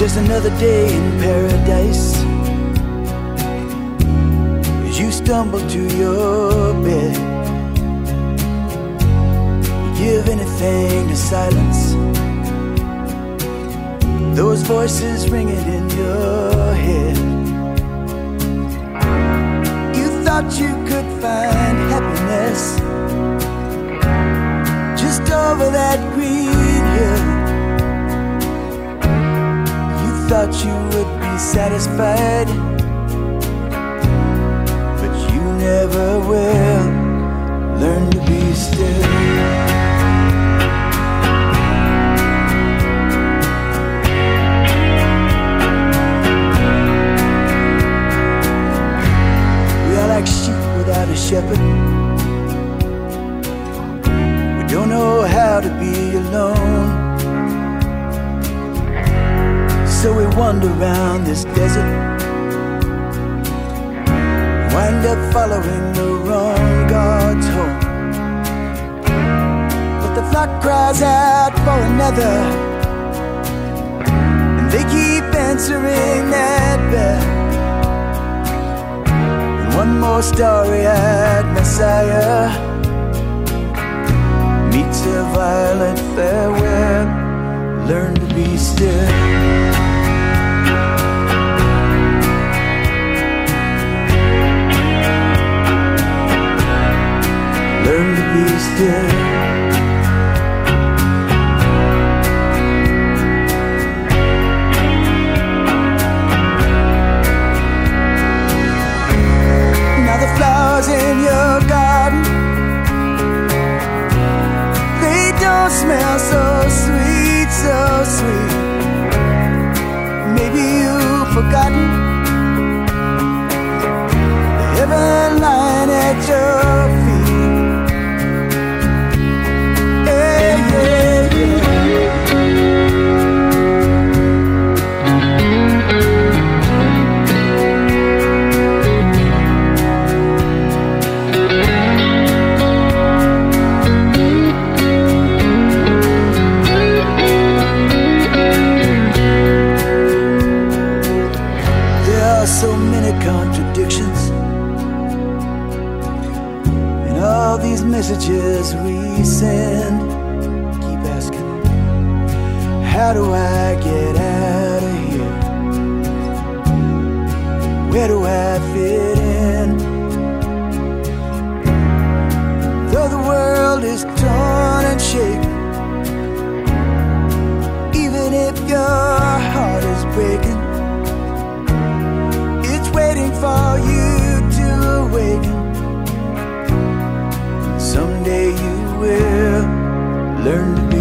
Just another day in paradise. As you stumble to your bed, you give anything to silence those voices ringing in your head. You thought you could find happiness just over that green hill. Thought you would be satisfied, but you never will. Learn to be still. We are like sheep without a shepherd. We don't know how to be alone. So we wander around this desert, wind up following the wrong God's home. But the flock cries out for another, and they keep answering that bell. And one more starry-eyed Messiah meets a violent farewell. Learn to be still. Learn to be still. Now the flowers in your garden, they don't smell so sweet, so sweet. Maybe you've forgotten the heaven lying at your feet. So many contradictions in all these messages we send. Keep asking, how do I get out of here? Where do I fit in? Though the world is torn and shaken, even if your heart is breaking, waiting for you to awaken. Someday you will learn to be